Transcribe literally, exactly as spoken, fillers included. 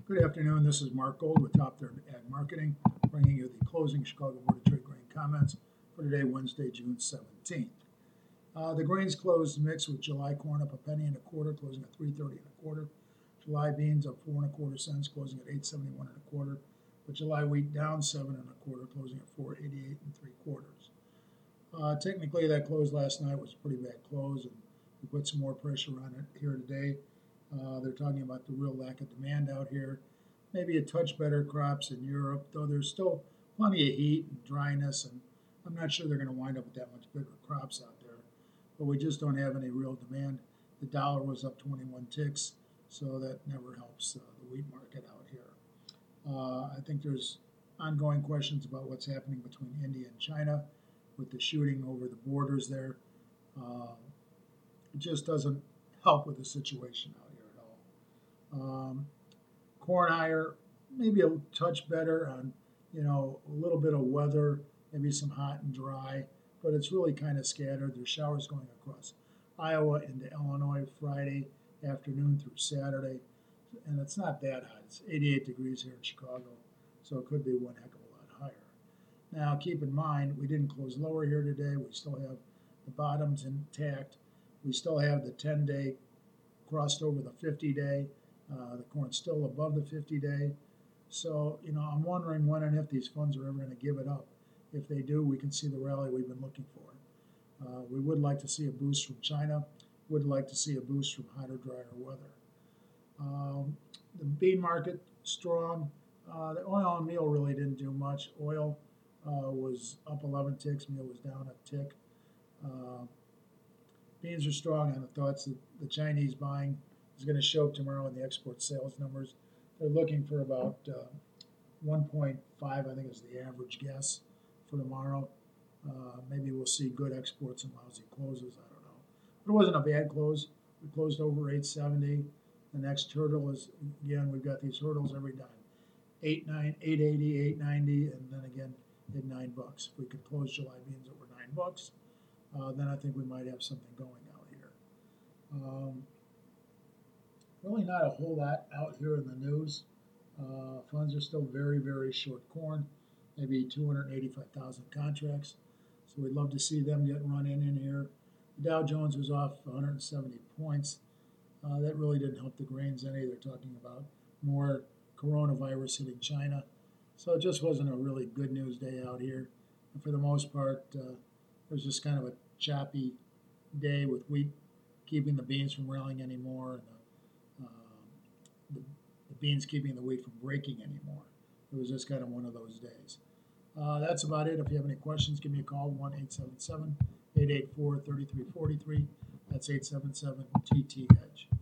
Good afternoon. This is Mark Gold with Top Third Ag Marketing, bringing you the closing Chicago Board of Trade grain comments for today, Wednesday, June seventeenth. Uh, the grains closed mixed with July corn up a penny and a quarter, closing at three thirty and a quarter. July beans up four and a quarter cents, closing at eight seventy-one and a quarter. But July wheat down seven and a quarter, closing at four eighty-eight and three quarters. Uh, technically, that close last night was a pretty bad close, and we put some more pressure on it here today. Uh, they're talking about the real lack of demand out here. Maybe a touch better crops in Europe, though there's still plenty of heat and dryness, and I'm not sure they're going to wind up with that much bigger crops out there. But we just don't have any real demand. The dollar was up twenty-one ticks, so that never helps uh, the wheat market out here. Uh, I think there's ongoing questions about what's happening between India and China with the shooting over the borders there. Uh, it just doesn't help with the situation out here at all. Um, corn higher, maybe a touch better on, you know, a little bit of weather, maybe some hot and dry, but it's really kind of scattered. There's showers going across Iowa into Illinois Friday afternoon through Saturday, and it's not that hot. It's eighty-eight degrees here in Chicago, so it could be one heck of a lot higher. Now, keep in mind, we didn't close lower here today. We still have the bottoms intact. We still have the ten-day crossed over the fifty-day. Uh, the corn's still above the fifty-day. So, you know, I'm wondering when and if these funds are ever going to give it up. If they do, we can see the rally we've been looking for. Uh, we would like to see a boost from China. Would like to see a boost from hotter, drier weather. Um, the bean market, strong. Uh, the oil and meal really didn't do much. Oil uh, was up eleven ticks. Meal was down a tick. Uh, beans are strong on the thoughts that the Chinese buying is going to show up tomorrow in the export sales numbers. They're looking for about uh, one point five, I think is the average guess for tomorrow. Uh, maybe we'll see good exports and lousy closes. I don't know. But it wasn't a bad close. We closed over eight seventy. The next hurdle is, again, we've got these hurdles every time. eight nine, eight eighty, eight ninety, and then again at nine bucks. If we could close July beans over nine bucks, uh, then I think we might have something going out here. Um, really not a whole lot out here in the news. Uh, funds are still very, very short corn, maybe two hundred eighty-five thousand contracts. So we'd love to see them get run in in here. The Dow Jones was off one hundred seventy points. Uh, that really didn't help the grains any. They're talking about more coronavirus hitting China. So it just wasn't a really good news day out here. And for the most part, uh, it was just kind of a choppy day with wheat keeping the beans from rallying anymore, and the, uh, the, the beans keeping the wheat from breaking anymore. It was just kind of one of those days. Uh, that's about it. If you have any questions, give me a call, one eight seven seven, eight eight four, three three four three. That's eight seven seven T T Edge.